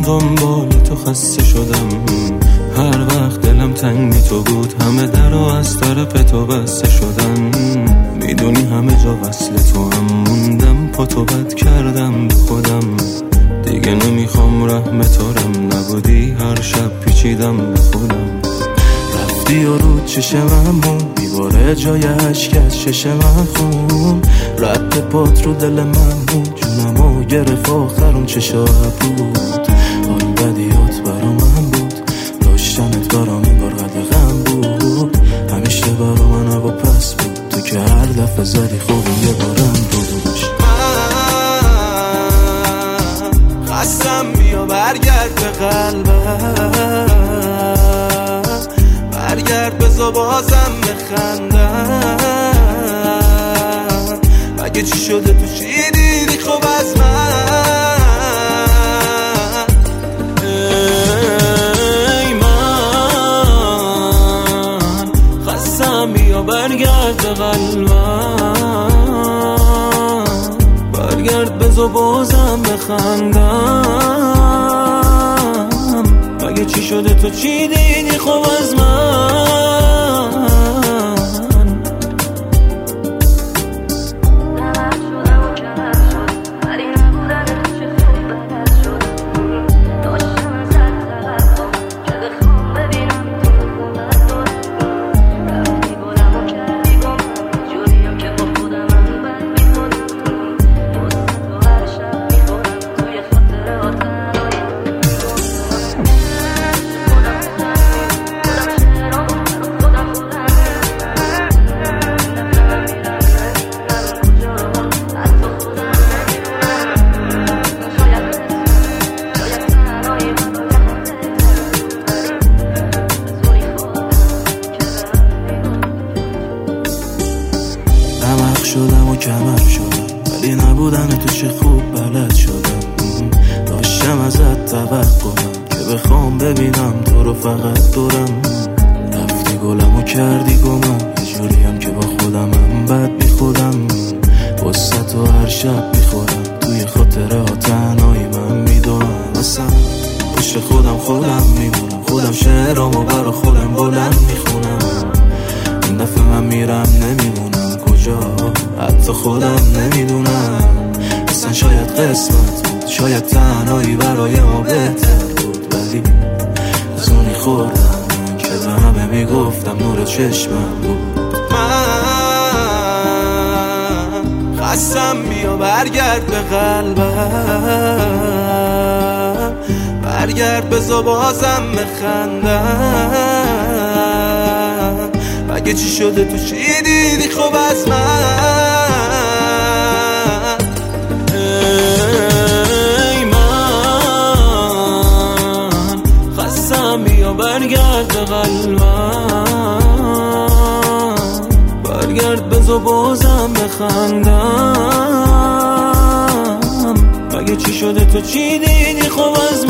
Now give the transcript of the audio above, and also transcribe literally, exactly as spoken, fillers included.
دنبال تو خسته شدم، هر وقت دلم تنگ تو بود همه در و از طرف تو بسته شدن. میدونی همه جا وصل تو هم موندم، پا تو بد کردم به خودم. دیگه نمیخوام رحم تارم نبودی، هر شب پیچیدم به خودم. رفتی و رو چشم من بود، میباره جای عشق از چشم من خون. رد پات رو دل من بود، جونمو گرفت آخر اون چه شب بود. حال بدیات برا من بود، داشتنت برا من بار غم بود. همیشه برا من هوا پس بود، تو که هر دفعه زدی خوبی یه بارم روش. من خستم بیا برگرد به قلبم، برگرد بزا بازم بخندم. مگه چی شده تو چی دیدی خوب از من؟ ای من خستم بیا برگرد به قلبم، برگرد بزا بازم بخندم. مگه چی شده تو چی دیدی خوب از من؟ شدم و کمر شدم، ولی نبودم تو چه خوب بلد شدم. داشتم ازت توقعم که بخوام ببینم تو رو فقط دورم. رفتی گلم و کردی گمم، یه جوریم که با خودمم بد بی خودم. وسط و هر شب بیخورم، توی خاطره ها تنهایی من میدونم. اصلا پشت خودم خودم میمونم، خودم شعرامو برا خودم بلند میخونم. این دفعه من میرم نمیمونم کجا، حتی خودم نمیدونم. اصلا شاید قسمت بود، شاید تنهایی برای ما بهتر بود. ولی از اونی خوردم که به همه میگفتم نور چشمم بود. من خستم بیا برگرد به قلبم، برگرد بزا بازم بخندم. مگه چی شده تو چی دیدی خوب از من؟ ای من خستم بیا برگرد به قلبم، برگرد بزا بازم بخندم. مگه چی شده تو چی دیدی خوب از